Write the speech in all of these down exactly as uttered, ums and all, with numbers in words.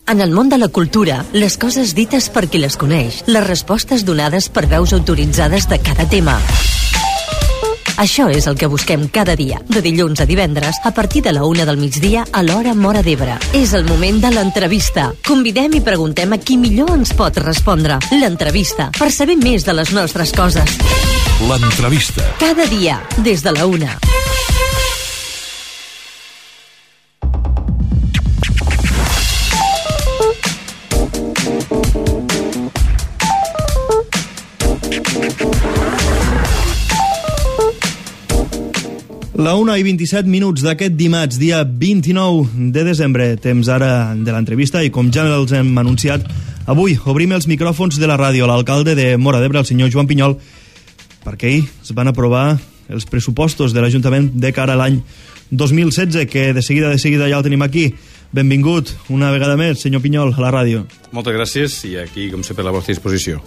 En el món de la cultura, les coses dites per qui les coneix, les respostes donades per veus autoritzades de cada tema. Això és el que busquem cada dia, de dilluns a divendres, a partir de la una del migdia a l'hora Móra d'Ebre. És el moment de l'entrevista. Convidem i preguntem a qui millor ens pot respondre. L'entrevista, per saber més de les nostres coses. L'entrevista. Cada dia, des de la una. La una i vint-i-set minuts d'aquest dimarts, dia vint-i-nou de desembre, temps ara de l'entrevista, i com ja els hem anunciat, avui obrim els micròfons de la ràdio a l'alcalde de Móra d'Ebre, el senyor Joan Pinyol, perquè ahir es van aprovar els pressupostos de l'Ajuntament de cara a l'any dos mil setze, que de seguida, de seguida ja el tenim aquí. Benvingut una vegada més, senyor Pinyol, a la ràdio. Moltes gràcies, i aquí, com sempre, a la vostra disposició.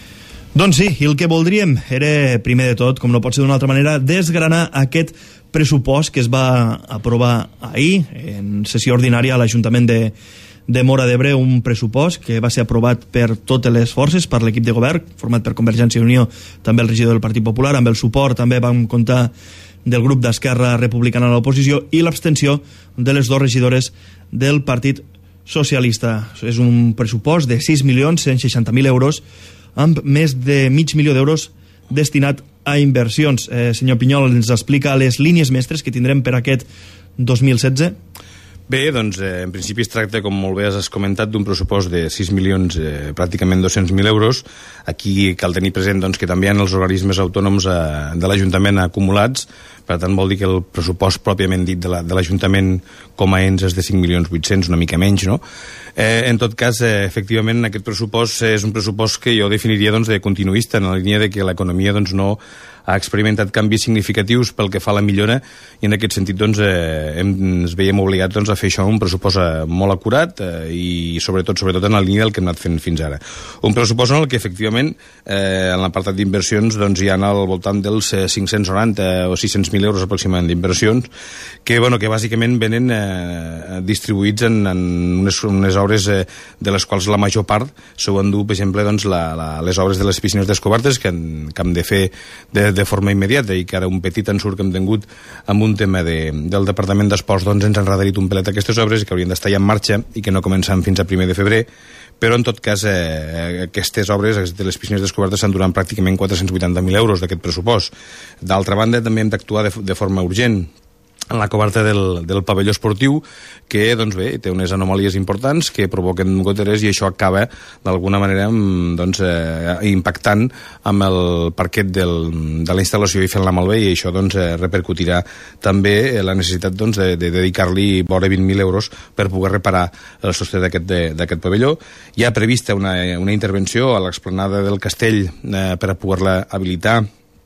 Doncs sí, i el que voldríem era, primer de tot, com no pot ser d'una altra manera, desgranar aquest pressupost que es va aprovar ahir en sessió ordinària a l'Ajuntament de, de Móra d'Ebre, un pressupost que va ser aprovat per totes les forces, per l'equip de govern, format per Convergència i Unió, també el regidor del Partit Popular, amb el suport també vam comptar del grup d'Esquerra Republicana a l'oposició i l'abstenció de les dues regidores del Partit Socialista. És un pressupost de sis milions cent seixanta mil euros amb més de mig milió d'euros destinat a inversions. Eh, senyor Pinyol, ens explica les línies mestres que tindrem per aquest dos mil setze? Bé, doncs, eh, en principi es tracta, com molt bé has comentat, d'un pressupost de sis milions, eh, pràcticament dos-cents mil euros. Aquí cal tenir present doncs, que també hi ha els organismes autònoms eh, de l'Ajuntament acumulats, per tant vol dir que el pressupost pròpiament dit de l'Ajuntament com a ens és de cinc milions vuit-cents, una mica menys, no? Eh, en tot cas, eh, efectivament, aquest pressupost és un pressupost que jo definiria doncs, de continuista, en la línia de que l'economia doncs, no ha experimentat canvis significatius pel que fa a la millora, i en aquest sentit doncs, eh, hem, ens veiem obligats doncs, a fer això un pressupost eh, molt acurat eh, i sobretot sobretot en la línia del que hem anat fent fins ara. Un pressupost en el que efectivament eh, en l'apartat d'inversions doncs, hi ha al voltant dels eh, cinc-cents noranta o sis-cents mil euros aproximadament d'inversions que, bueno, que bàsicament venen eh, distribuïts en, en unes, unes obres eh, de les quals la major part s'ho endú, per exemple, doncs, la, la, les obres de les piscines descobertes que, en, que hem de fer de de forma immediata, i que ara un petit ensurt que hem tingut amb un tema de, del Departament d'Esports doncs ens han redarit un pelet aquestes obres que haurien d'estar ja en marxa i que no comencen fins a primer de febrer, però en tot cas eh, aquestes obres de les piscines descobertes s'han donat pràcticament quatre-cents vuitanta mil euros d'aquest pressupost. D'altra banda, també hem d'actuar de, de forma urgent en la coberta del, del pavelló esportiu, que doncs bé, té unes anomalies importants que provoquen goteres, i això acaba d'alguna manera doncs, eh, impactant amb el parquet del, de la instal·lació i fent-la malbé, i això doncs, eh, repercutirà també la necessitat doncs, de, de dedicar-li vora vint mil euros per poder reparar el sostre d'aquest pavelló. Hi ha prevista una, una intervenció a l'explanada del Castell eh, per a poder-la habilitar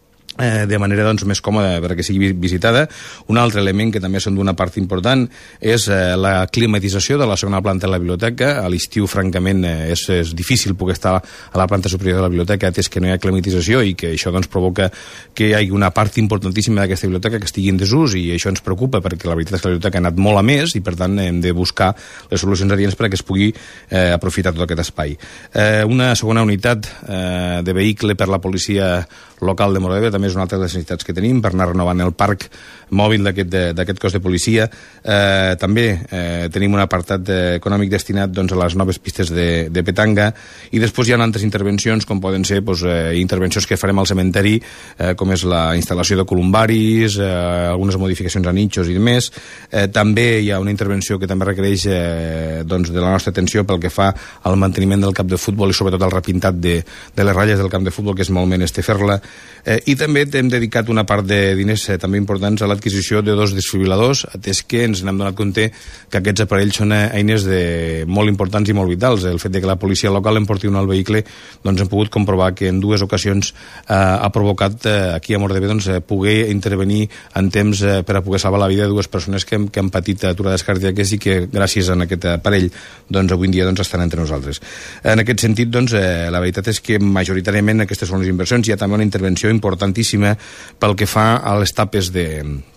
Eh, de manera doncs, més còmoda perquè sigui visitada. Un altre element que també són d'una part important és eh, la climatització de la segona planta de la biblioteca. A l'estiu, francament, eh, és, és difícil poder estar a la planta superior de la biblioteca atès que no hi ha climatització, i que això doncs, provoca que hi hagi una part importantíssima d'aquesta biblioteca que estigui en desús, i això ens preocupa perquè la veritat és que la biblioteca ha anat molt a més i per tant hem de buscar les solucions adients perquè es pugui eh, aprofitar tot aquest espai. Eh, una segona unitat eh, de vehicle per la policia local de Móra d'Ebre també és una altra de les necessitats que tenim per anar renovant el parc mòbil d'aquest cos de policia. Eh, també eh, tenim un apartat econòmic destinat doncs, a les noves pistes de, de petanga, i després hi ha altres intervencions com poden ser doncs, eh, intervencions que farem al cementeri, eh, com és la instal·lació de columbaris, eh, algunes modificacions a nitxos i demés. Eh, també hi ha una intervenció que també requereix eh, doncs, de la nostra atenció pel que fa al manteniment del camp de futbol i sobretot al repintat de, de les ratlles del camp de futbol, que és molt menester fer-la. Eh, I també hem dedicat una part de diners eh, també importants a l'adquisició de dos desfibriladors, atès que ens n'hem donat compte que aquests aparells són eines de molt importants i molt vitals. El fet de que la policia local em porti un al vehicle, doncs hem pogut comprovar que en dues ocasions eh, ha provocat eh, aquí a Móra d'Ebre doncs, eh, poder intervenir en temps eh, per a poder salvar la vida de dues persones que, que han patit aturades cardíaques i que gràcies a aquest aparell doncs, avui en dia doncs, estan entre nosaltres. En aquest sentit, doncs, eh, la veritat és que majoritàriament aquestes són les inversions. Hi ha també una intervenció importantíssima pel que fa a les tapes de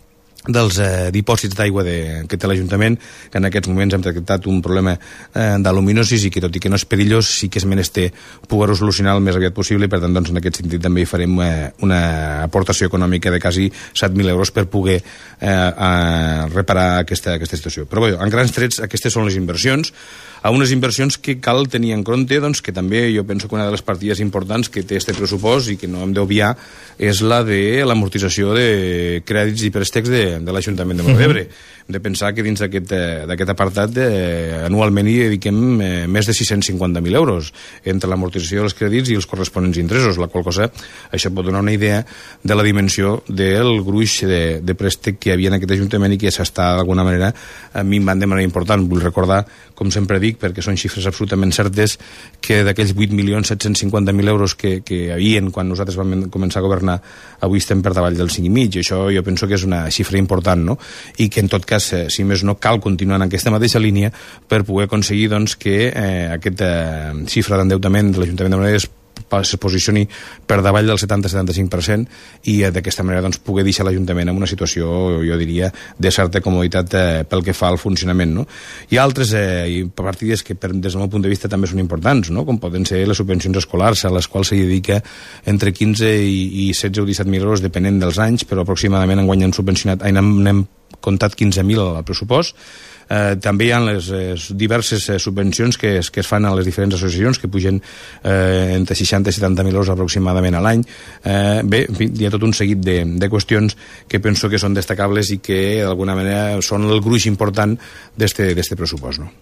dels eh, dipòsits d'aigua de, que té l'Ajuntament, que en aquests moments hem tractat un problema eh, d'aluminosis i que tot i que no és perillós sí que és menester poder-ho solucionar el més aviat possible, i per tant doncs, en aquest sentit també hi farem eh, una aportació econòmica de quasi set mil euros per poder eh, a reparar aquesta, aquesta situació. Però bé, en grans trets aquestes són les inversions, a unes inversions que cal tenir en compte, doncs, que també jo penso que una de les partides importants que té este pressupost i que no hem d'obviar és la de l'amortització de crèdits i préstecs de, de l'Ajuntament de Móra d'Ebre. Hem de pensar que dins d'aquest apartat eh, anualment hi dediquem eh, més de sis-cents cinquanta mil euros entre l'amortització dels crèdits i els corresponents interessos, la qual cosa això pot donar una idea de la dimensió del gruix de, de préstec que hi havia en aquest Ajuntament i que s'està d'alguna manera minvant de manera important. Vull recordar, com sempre dic, perquè són xifres absolutament certes, que d'aquells vuit milions set-cents cinquanta mil euros que, que hi havien quan nosaltres vam començar a governar, avui estem per davall del cinc i mig, i això jo penso que és una xifra important, no? I que en tot cas, eh, si més no, cal continuar en aquesta mateixa línia per poder aconseguir doncs, que eh, aquesta eh, xifra d'endeutament de l'Ajuntament de Móra d'Ebre es posicioni per davall del setanta a setanta-cinc per cent i eh, d'aquesta manera doncs, poder deixar l'Ajuntament en una situació, jo diria, de certa comoditat eh, pel que fa al funcionament, no? Hi ha altres eh, partides que per, des del meu punt de vista també són importants, no? Com poden ser les subvencions escolars, a les quals s'hi dedica entre quinze i, i setze o disset mil euros, depenent dels anys, però aproximadament enguany hem subvencionat, n'hem comptat quinze mil al pressupost. Eh, també hi ha les eh, diverses eh, subvencions que es, que es fan a les diferents associacions que pugen eh, entre seixanta i setanta mil euros aproximadament a l'any. Eh, bé, en fi, hi ha tot un seguit de, de qüestions que penso que són destacables i que d'alguna manera són el gruix important d'este pressupost, no?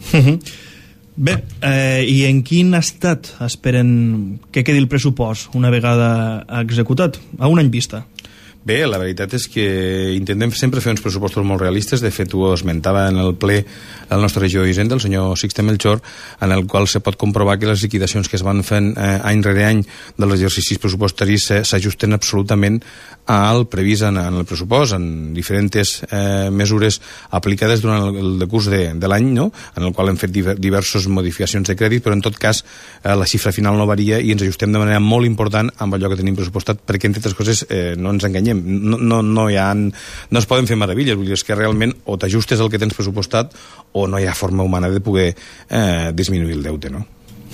Bé, eh, i en quin estat esperen que quedi el pressupost una vegada executat? A un any vista. Bé, la veritat és que intentem sempre fer uns pressupostos molt realistes. De fet, ho esmentava en el ple el nostre regidor d'Hisenda, el senyor Sixte Melchor, en el qual se pot comprovar que les liquidacions que es van fent eh, any rere any dels exercicis pressupostaris s'ajusten absolutament al previst en, en el pressupost, en diferents eh, mesures aplicades durant el, el decurs de, de l'any, no? En el qual hem fet diverses modificacions de crèdit, però en tot cas eh, la xifra final no varia i ens ajustem de manera molt important amb allò que tenim pressupostat, perquè entre altres coses eh, no ens enganyem. No, no, no, hi ha, no es poden fer meravelles, vull dir, és que realment o t'ajustes al que tens pressupostat o no hi ha forma humana de poder eh, disminuir el deute, no?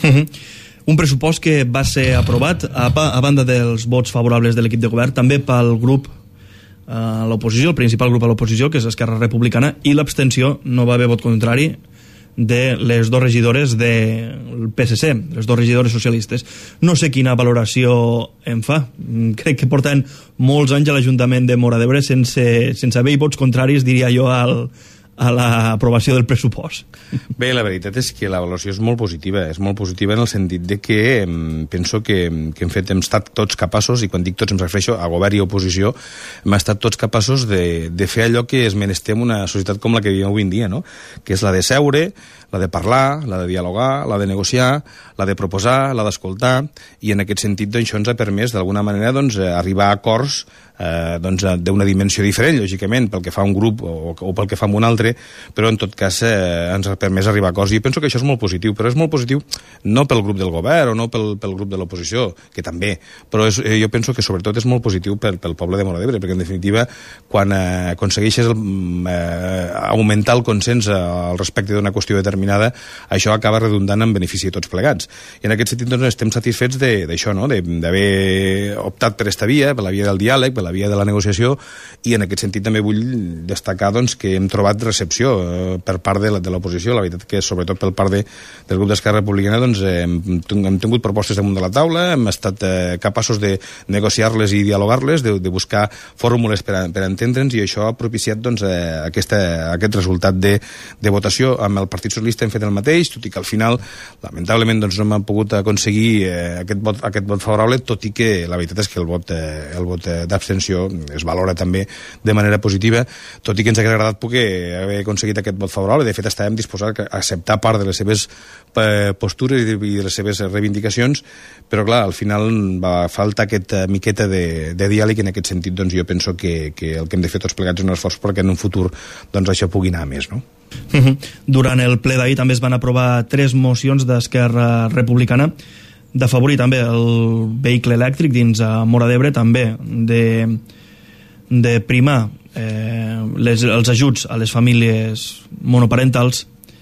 Un pressupost que va ser aprovat a, a banda dels vots favorables de l'equip de govern, també pel grup a l'oposició, el principal grup a l'oposició, que és Esquerra Republicana, i l'abstenció, no va haver vot contrari de les dues regidores del P S C, les dues regidores socialistes. No sé quina valoració en fa. Crec que porten molts anys a l'Ajuntament de Móra d'Ebre sense, sense haver vots contraris, diria jo, al, a l'aprovació del pressupost. Bé, la veritat és que la valoració és molt positiva, és molt positiva en el sentit de que em, penso que, que hem fet, hem estat tots capaços, i quan dic tots em refereixo a govern i oposició, hem estat tots capaços de, de fer allò que es menester en una societat com la que vivim avui en dia, no? Que és la de seure, la de parlar, la de dialogar, la de negociar, la de proposar, la d'escoltar, i en aquest sentit doncs, això ens ha permès d'alguna manera doncs, arribar a acords eh, doncs, d'una dimensió diferent, lògicament, pel que fa un grup o, o pel que fa un altre, però en tot cas eh, ens ha permès arribar a acords, i penso que això és molt positiu, però és molt positiu no pel grup del govern o no pel, pel grup de l'oposició, que també, però és, eh, jo penso que sobretot és molt positiu pel, pel poble de Móra d'Ebre, perquè en definitiva quan eh, aconsegueixes el, eh, augmentar el consens eh, al respecte d'una qüestió determinada, això acaba redundant en benefici de tots plegats, i en aquest sentit doncs, estem satisfets d'això, no? d'haver optat per esta via, per la via del diàleg, per la via de la negociació, i en aquest sentit també vull destacar doncs, que hem trobat recepció eh, per part de l'oposició. La veritat que sobretot per part de, del grup d'Esquerra Republicana doncs, eh, hem, hem tingut propostes damunt de la taula, hem estat eh, capaços de negociar-les i dialogar-les, de, de buscar fórmules per, a, per entendre'ns, i això ha propiciat doncs, eh, aquesta, aquest resultat de, de votació. Amb el Partit Socialista hem fet el mateix, tot i que al final lamentablement doncs, no hem pogut aconseguir eh, aquest, vot, aquest vot favorable, tot i que la veritat és que el vot, eh, el vot eh, d'abstenció es valora també de manera positiva, tot i que ens hauria agradat poder haver aconseguit aquest vot favorable. De fet, estàvem disposats a acceptar part de les seves eh, postures i de, i de les seves reivindicacions, però clar, al final va faltar aquesta miqueta de, de diàleg, i en aquest sentit doncs, jo penso que, que el que hem de fer tots plegats és un esforç perquè en un futur doncs, això pugui anar més, no? Durant el ple d'ahir també es van aprovar tres mocions d'Esquerra Republicana d'afavorir també el vehicle elèctric dins a Móra d'Ebre, també de, de primar eh, les, els ajuts a les famílies monoparentals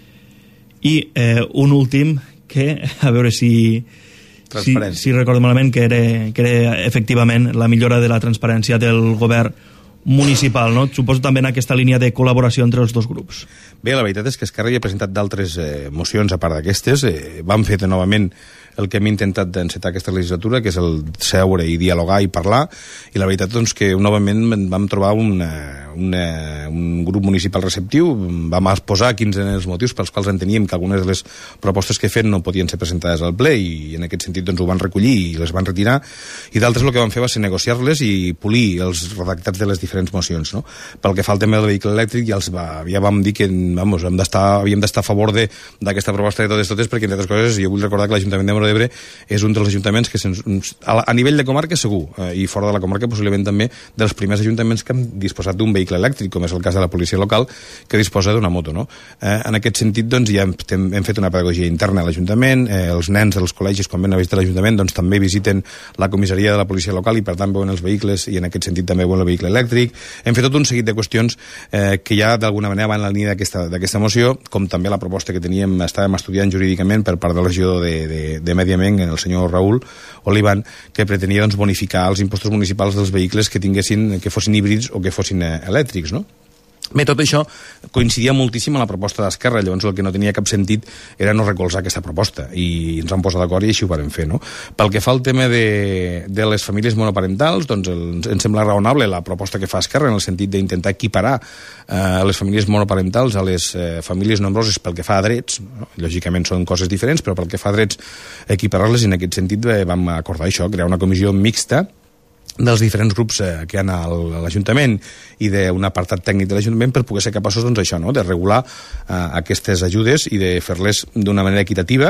i eh, un últim que, a veure si si, si recordo malament, que era, que era efectivament la millora de la transparència del govern municipal, no? Suposo també en aquesta línia de col·laboració entre els dos grups. Bé, la veritat és que Esquerra ja ha presentat d'altres eh, mocions a part d'aquestes. Eh, vam fer novament el que hem intentat d'encetar aquesta legislatura, que és el seure i dialogar i parlar, i la veritat doncs que novament vam trobar una, una, un grup municipal receptiu, vam exposar quins eren els motius pels quals enteníem que algunes de les propostes que fet no podien ser presentades al ple, i en aquest sentit doncs ho van recollir i les van retirar, i d'altres el que van fer va ser negociar-les i polir els redactats de les diferents mocions, no? Pel que fa al tema del vehicle elèctric, ja, els va, ja vam dir que vamos, hem d'estar, havíem d'estar a favor d'aquesta proposta de totes totes, perquè entre altres coses jo vull recordar que l'Ajuntament de d'Ebre és un dels ajuntaments que a, a nivell de comarca segur, eh, i fora de la comarca possiblement també dels primers ajuntaments que han disposat d'un vehicle elèctric, com és el cas de la policia local, que disposa d'una moto, no? Eh, en aquest sentit doncs ja hem, hem fet una pedagogia interna a l'Ajuntament, eh, els nens dels col·legis quan ven a visitar l'Ajuntament doncs també visiten la comissaria de la policia local i per tant veuen els vehicles i en aquest sentit també veuen el vehicle elèctric. Hem fet tot un seguit de qüestions eh, que ja d'alguna manera van en la línia d'aquesta moció, com també la proposta que teníem, estàvem estudiant jurídicament per part del regidor de, de, de Medi Ambient, el senyor Raül Olivan, que pretenia doncs, bonificar els impostos municipals dels vehicles que tinguessin, que fossin híbrids o que fossin eh, elèctrics, no? Bé, tot això coincidia moltíssim amb la proposta d'Esquerra, llavors el que no tenia cap sentit era no recolzar aquesta proposta, i ens vam posar d'acord i així ho vam fer, no? Pel que fa al tema de, de les famílies monoparentals, doncs el, ens sembla raonable la proposta que fa Esquerra en el sentit d'intentar equiparar eh, les famílies monoparentals a les eh, famílies nombroses pel que fa a drets, no? Lògicament són coses diferents, però pel que fa a drets equiparar-les, i en aquest sentit eh, vam acordar això, crear una comissió mixta dels diferents grups eh, que hi ha a l'Ajuntament i d'un apartat tècnic de l'Ajuntament per poder ser capaços doncs, això, no? De regular eh, aquestes ajudes i de fer-les d'una manera equitativa,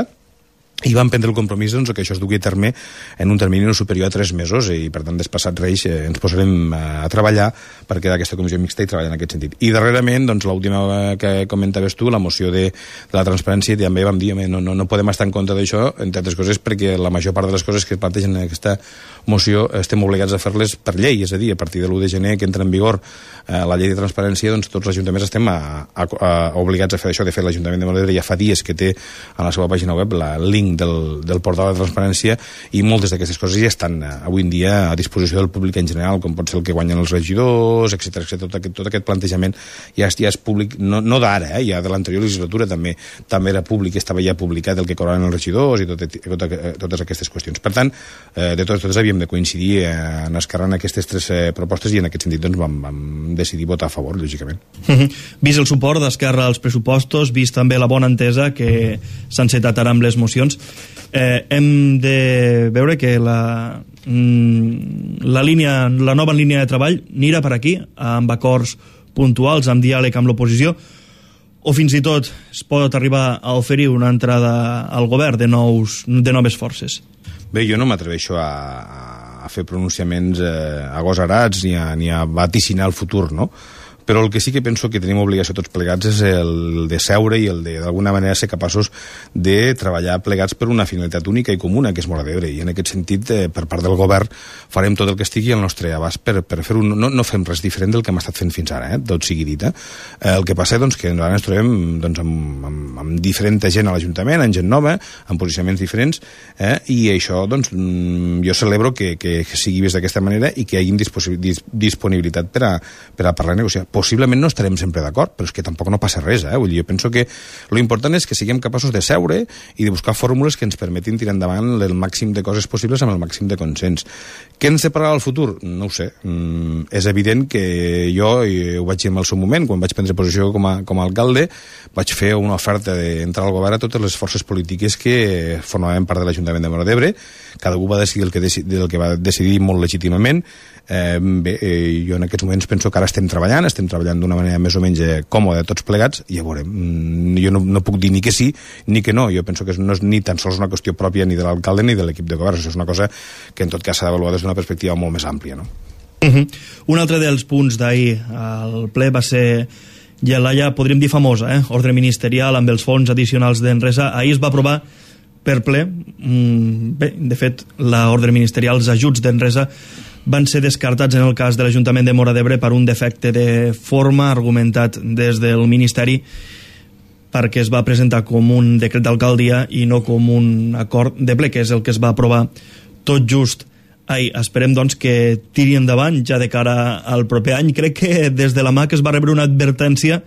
i van prendre el compromís doncs, que això es dugui a terme en un termini no superior a tres mesos, i per tant, despassat Reis, eh, ens posarem a treballar per quedar aquesta comissió mixta i treballar en aquest sentit. I darrerament, doncs, l'última que comentaves tu, la moció de, de la transparència, també vam dir, no, no, no podem estar en contra d'això, entre altres coses, perquè la major part de les coses que es plantegen en aquesta moció estem obligats a fer-les per llei, és a dir, a partir de l'u de gener que entra en vigor eh, la llei de transparència, doncs tots els ajuntaments estem a, a, a, obligats a fer això. De fet, l'Ajuntament de Móra d'Ebre ja fa dies que té a la seva pàgina web la link del, del portal de transparència, i moltes d'aquestes coses ja estan eh, avui en dia a disposició del públic en general, com pot ser el que guanyen els regidors, etcètera etcètera. Tot aquest, tot aquest plantejament ja, ja és públic, no, no d'ara, eh, ja de l'anterior legislatura també també era públic, estava ja publicat el que cobraven els regidors i tot, tot, totes aquestes qüestions. Per tant, eh, de totes totes havíem de coincidir eh, en esquerrar en aquestes tres eh, propostes, i en aquest sentit doncs, vam, vam decidir votar a favor, lògicament. Uh-huh. Vist el suport d'Esquerra als pressupostos, vist també la bona entesa que s'han encetat ara amb les mocions, eh, hem de veure que la, mm, la, línia, la nova línia de treball anirà per aquí, amb acords puntuals, amb diàleg amb l'oposició, o fins i tot es pot arribar a oferir una entrada al govern de, nous, de noves forces? Bé, jo no m'atreveixo a, a fer pronunciaments eh, agosarats ni a, ni a vaticinar el futur, no? Però el que sí que penso que tenim obligació tots plegats és el de seure i el de, d'alguna manera, ser capaços de treballar plegats per una finalitat única i comuna, que és Móra d'Ebre. I en aquest sentit, eh, per part del govern, farem tot el que estigui al nostre abast per, per fer un... No, no fem res diferent del que hem estat fent fins ara, eh? Tot sigui dit. Eh? El que passa, doncs, que ara ens trobem doncs, amb, amb, amb diferent gent a l'Ajuntament, amb gent nova, amb posicionaments diferents, eh? I això, doncs, jo celebro que, que, que sigui vist d'aquesta manera i que hi hagi disponibilitat per a, per a parlar i negociar. Possiblement no estarem sempre d'acord, però és que tampoc no passa res, eh? Vull dir, jo penso que lo important és que siguem capaços de seure i de buscar fórmules que ens permetin tirar endavant el màxim de coses possibles amb el màxim de consens. Què ens separarà al futur? No ho sé. Mm, és evident que jo, i ho vaig dir en el seu moment, quan vaig prendre posició com a, com a alcalde, vaig fer una oferta d'entrar al govern a totes les forces polítiques que formaven part de l'Ajuntament de Móra d'Ebre. Cada un va decidir el que, deci, el que va decidir molt legítimament. Eh, bé, eh, jo en aquests moments penso que ara estem treballant, estem treballant d'una manera més o menys còmoda tots plegats, i ja veurem. Mm, jo no, no puc dir ni que sí ni que no. Jo penso que no és ni tan sols una qüestió pròpia ni de l'alcalde ni de l'equip de govern. Això és una cosa que en tot cas s'ha d'avaluar des d'una perspectiva molt més àmplia, no? Uh-huh. Un altre dels punts d'ahir al ple va ser ja la ja podríem dir famosa, eh? Ordre ministerial amb els fons addicionals d'Enresa. Ahir es va aprovar per ple. Bé, de fet, l'ordre ministerial, els ajuts d'Enresa van ser descartats en el cas de l'Ajuntament de Móra d'Ebre per un defecte de forma argumentat des del Ministeri, perquè es va presentar com un decret d'alcaldia i no com un acord de ple, que és el que es va aprovar tot just ahir. Esperem, doncs, que tiri endavant ja de cara al proper any. Crec que des de la M A C es va rebre una advertència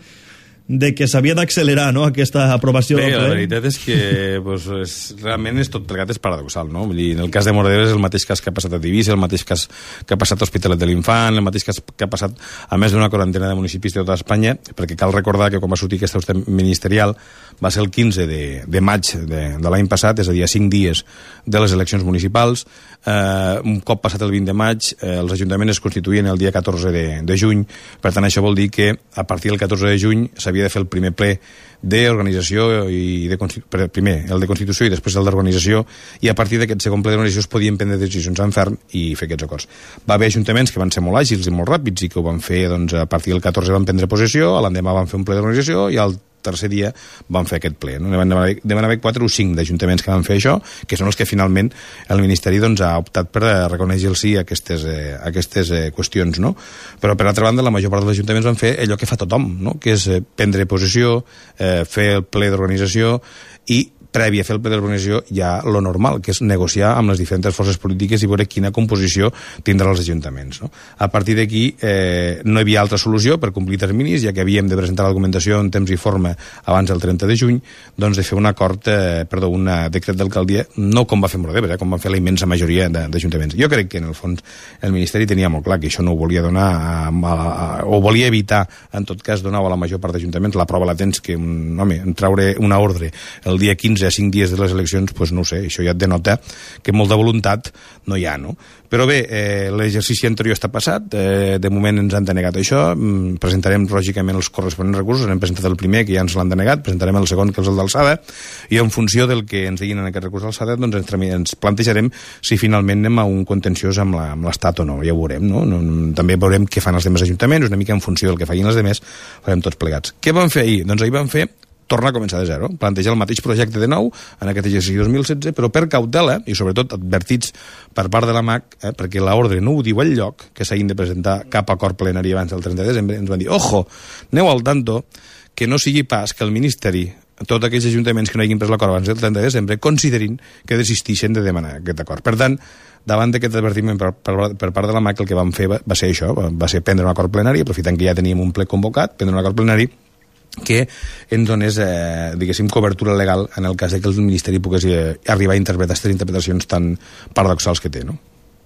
de que s'havia d'accelerar, no?, aquesta aprovació. Bé, la veritat és que pues, és, realment és tot plegat és paradoxal, no? Vull dir, en el cas de Móra d'Ebre és el mateix cas que ha passat a Tivissa, el mateix cas que ha passat a Hospitalet de l'Infant, el mateix cas que ha passat a més d'una quarantena de municipis de tota Espanya, perquè cal recordar que quan va sortir aquesta hostia ministerial va ser el quinze de, de maig de, de l'any passat, és a dir, a cinc dies de les eleccions municipals. Eh, un cop passat el vint de maig, eh, els ajuntaments es constituïen el dia catorze de, de juny, per tant això vol dir que a partir del catorze de juny s'havia de fer el primer ple d'organització i de, primer el de Constitució i després el d'organització, i a partir d'aquest segon ple d'organització es podien prendre decisions en ferm i fer aquests acords. Va haver ajuntaments que van ser molt àgils i molt ràpids i que ho van fer, doncs, a partir del catorze van prendre possessió, a l'endemà van fer un ple d'organització i al tercer dia van fer aquest ple, no? Van haver, van haver quatre o cinc d'ajuntaments que van fer això, que són els que finalment el Ministeri, doncs, ha optat per reconèixer-los sí aquestes, eh, aquestes eh, qüestions, no? Però per altra banda la major part dels ajuntaments van fer allò que fa tothom, no?, que és eh, prendre possessió, eh, fer el ple d'organització i previ a fer el ple d'organització hi ha lo normal, que és negociar amb les diferents forces polítiques i veure quina composició tindrà els ajuntaments, no? A partir d'aquí eh, no hi havia altra solució per complir terminis, ja que havíem de presentar l'argumentació en temps i forma abans del trenta de juny, doncs de fer un acord, eh, perdó, un decret d'alcaldia, no com va fer Móra d'Ebre, eh, com van fer la immensa majoria d'ajuntaments. Jo crec que en el fons el Ministeri tenia molt clar que això no ho volia donar a, a, a, o volia evitar, en tot cas donar a la major part d'ajuntaments. La prova la tens que, un, home, traure una ordre el dia quinze a cinc dies de les eleccions, doncs no ho sé, això ja et denota que molta voluntat no hi ha, no? Però bé, eh, l'exercici anterior està passat, eh, de moment ens han denegat això, mm, presentarem lògicament els corresponents recursos, hem presentat el primer que ja ens l'han denegat, presentarem el segon que és el d'alçada, i en funció del que ens diguin en aquest recurs d'alçada, doncs ens, ens plantejarem si finalment anem a un contenciós amb l'Estat o no, ja ho veurem, no? no? També veurem què fan els demés ajuntaments, una mica en funció del que facin els demés, farem tots plegats. Què van fer ahir? Doncs ahir van fer tornar a començar de zero, plantejar el mateix projecte de nou en aquest exercici dos mil setze, però per cautela, i sobretot advertits per part de la M A C, eh, perquè l'ordre no ho diu al lloc, que s'hagin de presentar cap acord plenari abans del trenta de desembre, ens van dir, ojo, aneu al tanto, que no sigui pas que el Ministeri, tots aquells ajuntaments que no hagin pres l'acord abans del trenta de desembre, considerin que desistixen de demanar aquest acord. Per tant, davant d'aquest advertiment per, per, per part de la M A C, el que vam fer va, va ser això, va, va ser prendre un acord plenari, aprofitant que ja teníem un ple convocat, prendre un acord plenari, que ens donés, eh, diguéssim, cobertura legal en el cas de que el Ministeri pogués eh, arribar a interpretar aquestes interpretacions tan paradoxals que té, no?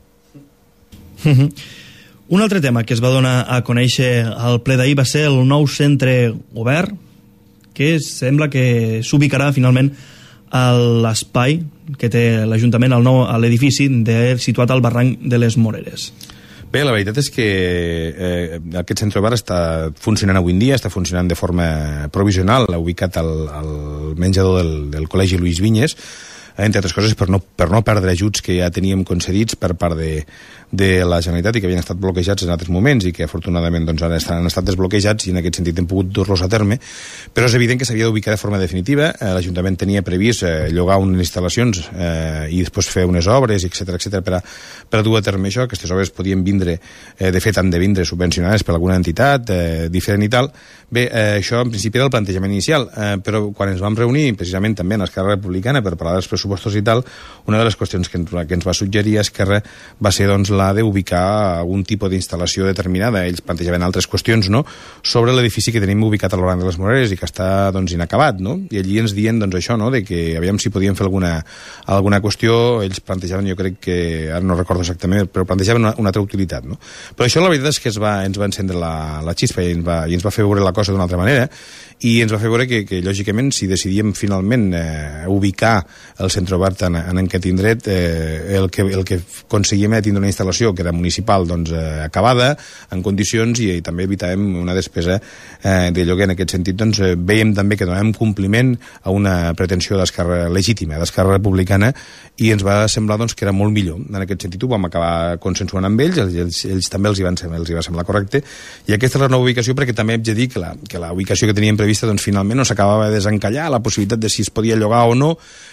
Uh-huh. Un altre tema que es va donar a conèixer al ple d'ahir va ser el nou centre obert, que sembla que s'ubicarà finalment a l'espai que té l'Ajuntament al nou a l'edifici de, situat al barranc de les Moreres. Bé, la veritat és que eh, aquest centre obert està funcionant avui en dia, està funcionant de forma provisional, ubicat al, al menjador del, del Col·legi Lluís Vinyes, entre altres coses per no, per no perdre ajuts que ja teníem concedits per part de, de la Generalitat i que havien estat bloquejats en altres moments i que afortunadament doncs, ara estan, han estat desbloquejats i en aquest sentit hem pogut dur-los a terme, però és evident que s'havia d'ubicar de forma definitiva. Eh, l'Ajuntament tenia previst eh, llogar unes instal·lacions eh, i després fer unes obres, etcètera, etcètera, per, a, per a dur a terme això. Aquestes obres podien vindre, eh, de fet han de vindre subvencionades per alguna entitat eh, diferent i tal. Bé, eh, això en principi era el plantejament inicial, eh, però quan ens vam reunir precisament també en Esquerra Republicana per parlar dels pressupostos i tal, una de les qüestions que ens, que ens va suggerir Esquerra va ser doncs, la d'ubicar algun tipus d'instal·lació determinada. Ells plantejaven altres qüestions, no?, sobre l'edifici que tenim ubicat al barranc de les Moreres i que està doncs, inacabat, no? I allí ens diuen doncs, això, no?, de que aviam si podíem fer alguna, alguna qüestió. Ells plantejaven, jo crec que, ara no recordo exactament, però plantejaven una, una altra utilitat, no? Però això la veritat és que es va, ens va encendre la, la xispa i ens va, i ens va fer veure la cosa d'una altra manera, i ens va fer veure que, que lògicament, si decidíem finalment eh, ubicar el centre obert en, en aquest indret, eh, el, que, el que aconseguíem era tindre una instal·lació que era municipal doncs, eh, acabada, en condicions, i, i també evitàvem una despesa eh, de lloguer. En aquest sentit, doncs, eh, veiem també que donàvem compliment a una pretensió d'Esquerra legítima, d'Esquerra Republicana, i ens va semblar doncs, que era molt millor. En aquest sentit ho vam acabar consensuant amb ells, ells, ells també els hi, van semblar, els hi va semblar correcte, i aquesta és la nova ubicació, perquè també hem de dir que la, que la ubicació que teníem prevista doncs, finalment no s'acabava de desencallar la possibilitat de si es podia llogar o no, eh, els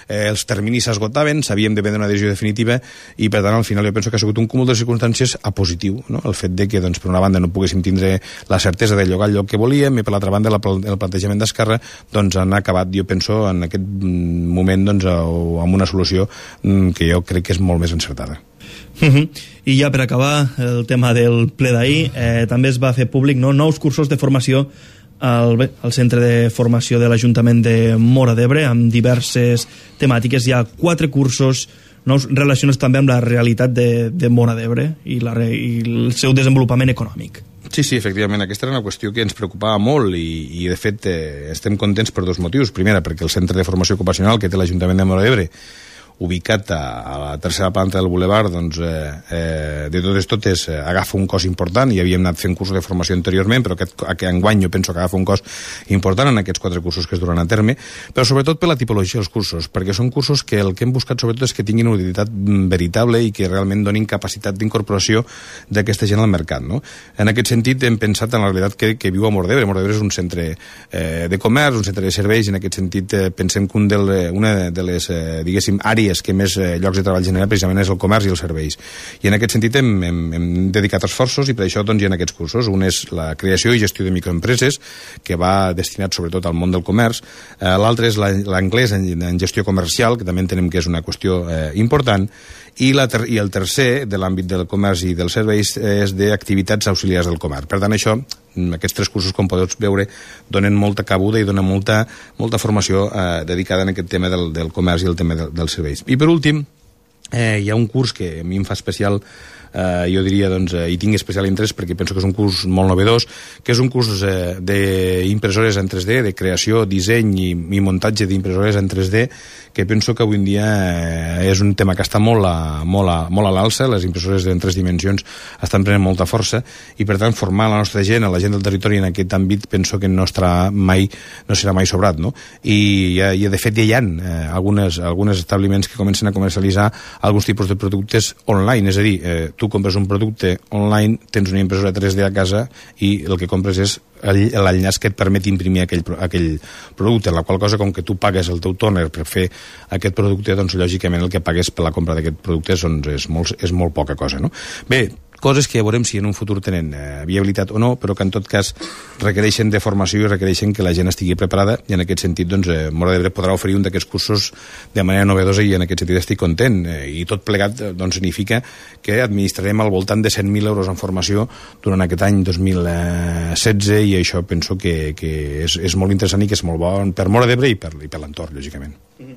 terminis s'esgotaven, s'havíem de prendre una decisió definitiva i, per tant, al final jo penso que ha sigut un cúmul de circumstàncies a positiu, no? El fet de que, doncs, per una banda no poguéssim tindre la certesa de llogar el lloc que volíem i, per l'altra banda, el plantejament d'Esquerra doncs, han acabat, jo penso, en aquest moment doncs, amb una solució que jo crec que és molt més encertada. Uh -huh. I ja per acabar el tema del ple d'ahir, eh, també es va fer públic, no?, nous cursos de formació al, bé, al centre de formació de l'Ajuntament de Móra d'Ebre amb diverses temàtiques. Hi ha quatre cursos nous relacionats també amb la realitat de, de Móra d'Ebre i, la, i el seu desenvolupament econòmic. Sí, sí, efectivament, aquesta era una qüestió que ens preocupava molt i, i de fet, eh, estem contents per dos motius. Primera, perquè el centre de formació ocupacional que té l'Ajuntament de Móra d'Ebre, ubicat a, a la tercera planta del Boulevard, doncs, eh, eh, de totes totes eh, agafa un cost important, i havíem anat fent cursos de formació anteriorment, però aquest, aquest enguany jo penso que agafa un cost important en aquests quatre cursos que es duran a terme, però sobretot per la tipologia dels cursos, perquè són cursos que el que hem buscat sobretot és que tinguin una utilitat veritable i que realment donin capacitat d'incorporació d'aquesta gent al mercat, no? En aquest sentit hem pensat en la realitat que, que viu a Móra d'Ebre. Móra d'Ebre és un centre eh, de comerç, un centre de serveis, i en aquest sentit eh, pensem que un de, una de les, eh, diguéssim, àrees que més eh, llocs de treball genera precisament és el comerç i els serveis. I en aquest sentit hem, hem, hem dedicat esforços i per això doncs, hi ha aquests cursos. Un és la creació i gestió de microempreses, que va destinat sobretot al món del comerç. Eh, L'altre és l'anglès en, en gestió comercial, que també entenem que és una qüestió eh, important. I, la ter I el tercer, de l'àmbit del comerç i dels serveis, és d'activitats auxiliars del comerç. Per tant, això, aquests tres cursos, com podeu veure, donen molta cabuda i donen molta, molta formació eh, dedicada en aquest tema del, del comerç i el tema de, dels serveis. I per últim, eh, hi ha un curs que a mi em fa especial, eh, jo diria, doncs, eh, hi tinc especial interès perquè penso que és un curs molt novedós, que és un curs eh, d'impressores en tres D, de creació, disseny i, i muntatge d'impressores en tres D, que penso que avui en dia eh, és un tema que està molt a, molt a, molt a l'alça. Les impressores en tres dimensions estan prenent molta força i, per tant, formar la nostra gent, la gent del territori en aquest àmbit, penso que no estarà mai, no serà mai sobrat, no? I, i de fet ja hi ha eh, algunes, algunes establiments que comencen a comercialitzar alguns tipus de productes online, és a dir, eh, tu compres un producte online, tens una impressora tres D a casa i el que compres és l'enllaç que et permet imprimir aquell, aquell producte, en la qual cosa, com que tu pagues el teu tòner per fer aquest producte, doncs lògicament el que pagues per la compra d'aquest producte doncs, és, molt, és molt poca cosa, no? Bé, coses que ja veurem si en un futur tenen eh, viabilitat o no, però que en tot cas requereixen de formació i requereixen que la gent estigui preparada, i en aquest sentit doncs, eh, Móra d'Ebre podrà oferir un d'aquests cursos de manera novedosa, i en aquest sentit estic content, eh, i tot plegat doncs, significa que administrarem al voltant de cent mil euros en formació durant aquest any dos mil setze, i això penso que, que és, és molt interessant i que és molt bo per Móra d'Ebre i per, i per l'entorn, lògicament.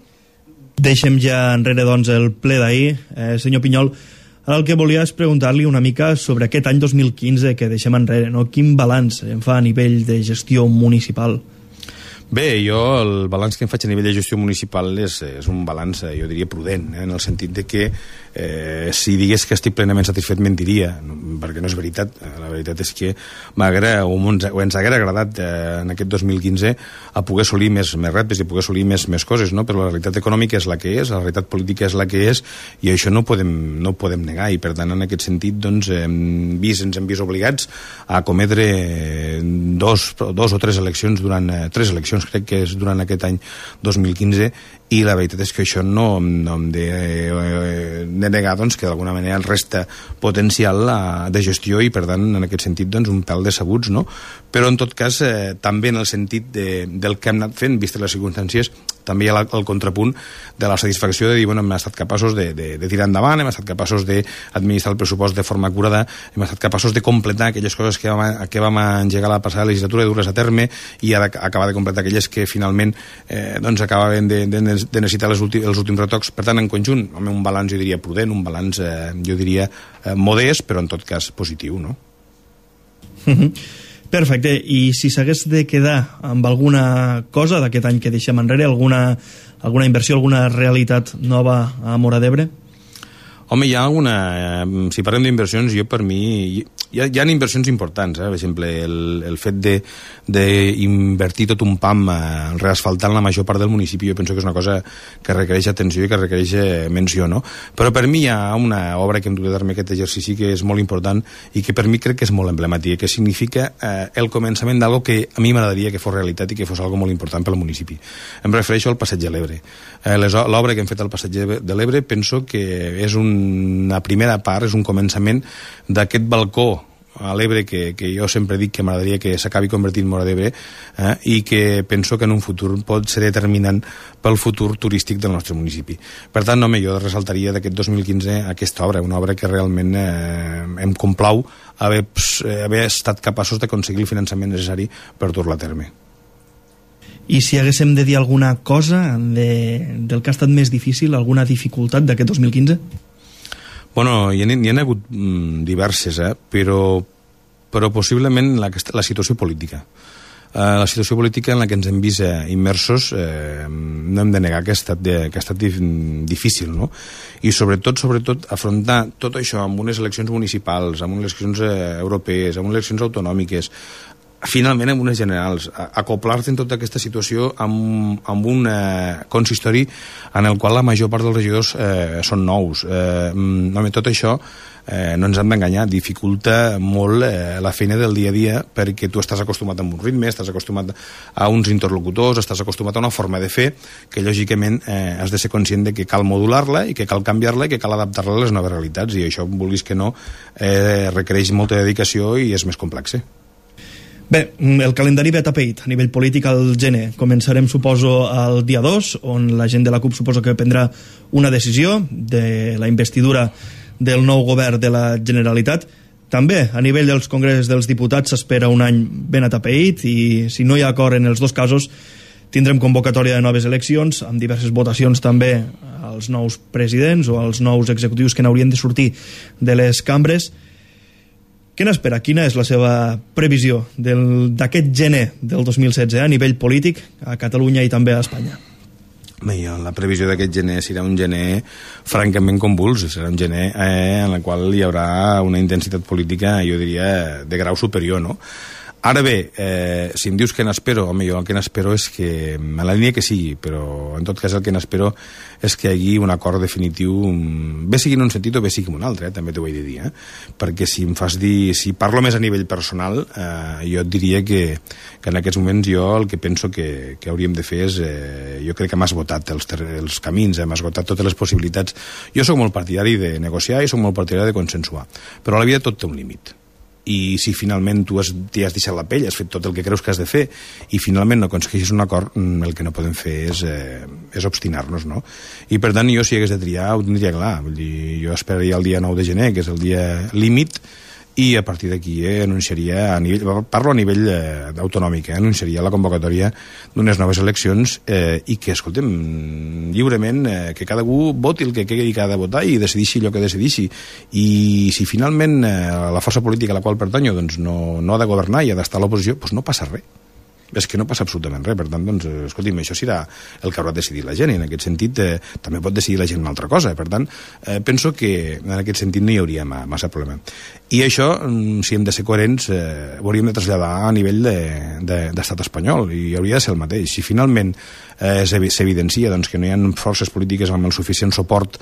Deixem ja enrere doncs, el ple d'ahir. Eh, senyor Pinyol, ara el que volia és preguntar-li una mica sobre aquest any dos mil quinze que deixem enrere, no? Quin balanç en fa a nivell de gestió municipal? Bé, jo el balanç que em faig a nivell de gestió municipal és, és un balanç, jo diria, prudent, eh, en el sentit de que eh, si digués que estic plenament satisfet mentiria, perquè no és veritat. La veritat és que m'agrada, o ens, o ens haguera agradat eh, en aquest dos mil quinze a poder assolir més, més reptes i poder assolir més, més coses, no? Però la realitat econòmica és la que és, la realitat política és la que és, i això no podem, no podem negar, i per tant en aquest sentit doncs, hem vist, ens hem vist obligats a cometre dos, dos o tres eleccions durant eh, tres eleccions crec que és durant aquest any dos mil quinze, i la veritat és que això no, no hem de, eh, de negar doncs, que d'alguna manera el resta potencial de gestió, i per tant en aquest sentit doncs, un pèl decebuts, no? Però en tot cas eh, també en el sentit de, del que hem anat fent, vistes les circumstàncies, també hi ha la, el contrapunt de la satisfacció de dir, bueno, hem estat capaços de, de, de tirar endavant, hem estat capaços d'administrar el pressupost de forma acurada, hem estat capaços de completar aquelles coses que vam, que vam engegar la passada legislatura, dur-les a terme, i acabar de completar aquelles que finalment eh, doncs acabaven de, de, de necessitar les últim, els últims retocs. Per tant, en conjunt, amb un balanç, jo diria, prudent, un balanç, eh, jo diria, eh, modest, però en tot cas positiu, no? Perfecte, i si s'hagués de quedar amb alguna cosa d'aquest any que deixem enrere, alguna, alguna inversió, alguna realitat nova a Móra d'Ebre? Home, hi ha alguna... Eh, si parlem d'inversions, jo per mi... hi ha, hi ha inversions importants, eh? Per exemple, el, el fet d'invertir tot un pam eh, reasfaltant la major part del municipi, jo penso que és una cosa que requereix atenció i que requereix menció, no? Però per mi hi ha una obra que hem dut a terme aquest exercici que és molt important i que per mi crec que és molt emblemàtica, que significa eh, el començament d'algo que a mi m'agradaria que fos realitat i que fos algo molt important pel municipi. Em refereixo al Passeig de l'Ebre. Eh, l'obra que hem fet al Passeig de l'Ebre penso que és una primera part, és un començament d'aquest balcó a l'Ebre que, que jo sempre dic que m'agradaria que s'acabi convertint en Móra d'Ebre eh, i que penso que en un futur pot ser determinant pel futur turístic del nostre municipi. Per tant, home, jo ressaltaria d'aquest dos mil quinze aquesta obra, una obra que realment eh, em complau haver, haver estat capaços d'aconseguir el finançament necessari per dur-la a terme. I si haguéssim de dir alguna cosa de, del que ha estat més difícil, alguna dificultat d'aquest dos mil quinze? Bueno, hi ha, hi ha hagut mm, diverses, eh? però, però possiblement la, la situació política. Uh, la situació política en la que ens hem vist eh, immersos, eh, no hem de negar que ha estat, de, que ha estat dif, difícil, no? I sobretot, sobretot, afrontar tot això amb unes eleccions municipals, amb unes eleccions eh, europees, amb unes eleccions autonòmiques, finalment amb unes generals, acoplar-te en tota aquesta situació amb, amb un eh, consistori en el qual la major part dels regidors eh, són nous. Eh, home, tot això eh, no ens hem d'enganyar, dificulta molt eh, la feina del dia a dia perquè tu estàs acostumat a un ritme, estàs acostumat a uns interlocutors, estàs acostumat a una forma de fer que lògicament eh, has de ser conscient de que cal modular-la i que cal canviar-la i que cal adaptar-la a les noves realitats i això, vulguis que no, eh, requereix molta dedicació i és més complex. Bé, el calendari ve atapeït a nivell polític al gener. Començarem, suposo, el dia dos, on la gent de la CUP suposo que prendrà una decisió de la investidura del nou govern de la Generalitat. També, a nivell dels congressos dels diputats, s'espera un any ben atapeït i, si no hi ha acord en els dos casos, tindrem convocatòria de noves eleccions, amb diverses votacions també als nous presidents o als nous executius que n'haurien de sortir de les cambres. Què n'espera? Quina és la seva previsió d'aquest gener del dos mil setze a nivell polític a Catalunya i també a Espanya? Bé, la previsió d'aquest gener serà un gener francament convuls, serà un gener eh, en el qual hi haurà una intensitat política, jo diria, de grau superior, no? Ara bé, eh, si em dius què n'espero, home, jo el que n'espero és que, en la línia que sigui, però en tot cas el que n'espero és que hi hagi un acord definitiu, bé sigui en un sentit o bé sigui en un altre, eh, també t'ho he de dir, eh? Perquè si em fas dir, si parlo més a nivell personal, eh, jo et diria que, que en aquests moments jo el que penso que, que hauríem de fer és, eh, jo crec que m'has esgotat els, els camins, eh, m'has esgotat totes les possibilitats. Jo sóc molt partidari de negociar i sóc molt partidari de consensuar, però a la vida tot té un límit. I si finalment tu has, t'hi has deixat la pell, has fet tot el que creus que has de fer i finalment no aconsegueixes un acord, el que no podem fer és, eh, és obstinar-nos, no? I per tant jo si hagués de triar ho tindria clar, vull dir, jo esperaria el dia nou de gener, que és el dia límit, i a partir d'aquí eh, anunciaria a nivell, parlo a nivell eh, autonòmic, eh, anunciaria la convocatòria d'unes noves eleccions eh, i que, escoltem, lliurement eh, que cada un voti el que quedi que ha de votar i decidixi allò que decidixi i si finalment eh, la força política a la qual pertanyo doncs no, no ha de governar i ha d'estar a l'oposició, doncs no passa res. És que no passa absolutament res, per tant, doncs, escolti'm, això serà el que haurà de decidir la gent, i en aquest sentit eh, també pot decidir la gent una altra cosa, per tant, eh, penso que en aquest sentit no hi hauria massa problema. I això, si hem de ser coherents, eh, ho hauríem de traslladar a nivell d'estat de, de, espanyol, i hauria de ser el mateix. Si finalment eh, s'evidencia doncs, que no hi ha forces polítiques amb el suficient suport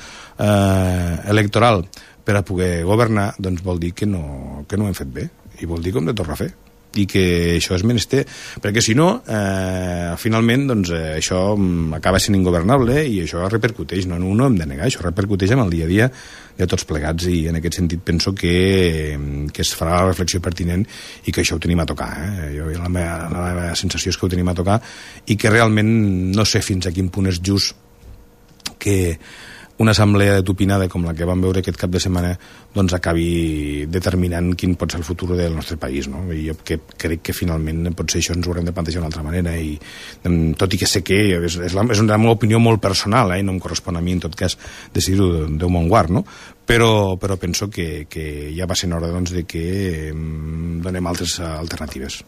eh, electoral per a poder governar, doncs vol dir que no, que no ho hem fet bé, i vol dir que ho hem de tornar a fer. I que això és menester, perquè si no eh, finalment doncs, eh, això acaba sent ingovernable i això repercuteix, no, no hem de negar, això repercuteix en el dia a dia de tots plegats i en aquest sentit penso que, que es farà la reflexió pertinent i que això ho tenim a tocar, eh? Jo, la, meva, la meva sensació és que ho tenim a tocar i que realment no sé fins a quin punt és just que una assemblea de tupinada com la que vam veure aquest cap de setmana doncs acabi determinant quin pot ser el futur del nostre país, no? I jo que, crec que finalment potser això ens ho haurem de plantejar d'una altra manera i tot i que sé que és, és, la, és una meva opinió molt personal, eh? No em correspon a mi en tot cas decidir-ho Déu me'n guard, no? Però, però penso que, que ja va ser hora doncs, de que eh, donem altres alternatives.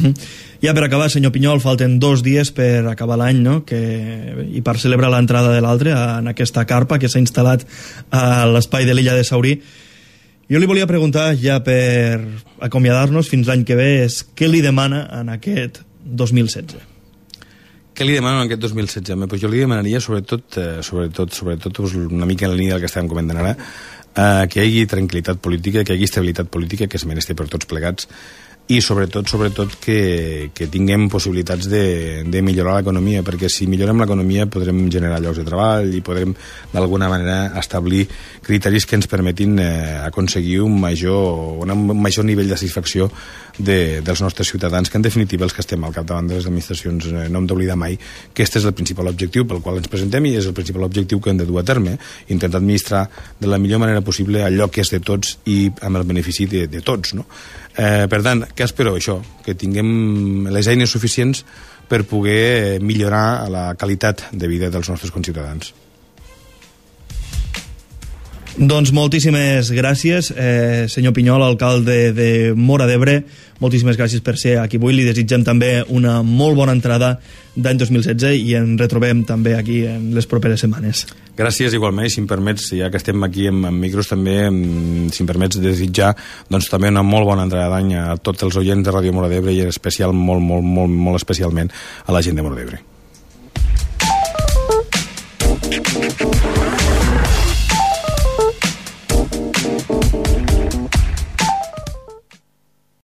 Ja per acabar, senyor Pinyol, falten dos dies per acabar l'any, no? Que, i per celebrar l'entrada de l'altre en aquesta carpa que s'ha instal·lat a l'espai de l'illa de Saurí. Jo li volia preguntar, ja per acomiadar-nos fins l'any que ve, és què li demana en aquest dos mil setze? Què li demano en aquest dos mil setze? Pues jo li demanaria, sobretot, eh, sobretot, sobretot una mica en la línia del que estàvem comentant ara, eh, que hi hagi tranquil·litat política, que hi hagi estabilitat política, que es mereix per tots plegats, i sobretot, sobretot que, que tinguem possibilitats de, de millorar l'economia, perquè si millorem l'economia podrem generar llocs de treball i podrem d'alguna manera establir criteris que ens permetin eh, aconseguir un major, un major nivell de satisfacció de, dels nostres ciutadans, que en definitiva els que estem al capdavant de les administracions eh, no hem d'oblidar mai que aquest és el principal objectiu pel qual ens presentem i és el principal objectiu que hem de dur a terme, intentar administrar de la millor manera possible allò que és de tots i amb el benefici de, de tots, no? Eh, per tant, què espero? Això, que tinguem les eines suficients per poder millorar la qualitat de vida dels nostres conciutadans. Doncs moltíssimes gràcies, eh, senyor Pinyol, alcalde de Móra d'Ebre. Moltíssimes gràcies per ser aquí avui. Li desitgem també una molt bona entrada d'any dos mil setze i ens retrobem també aquí en les properes setmanes. Gràcies igualment, i si em permets, ja que estem aquí amb, amb micros també, si em permets desitjar doncs, també una molt bona entrada d'any a tots els oients de Ràdio Móra d'Ebre i en especial, molt, molt, molt, molt especialment a la gent de Móra d'Ebre.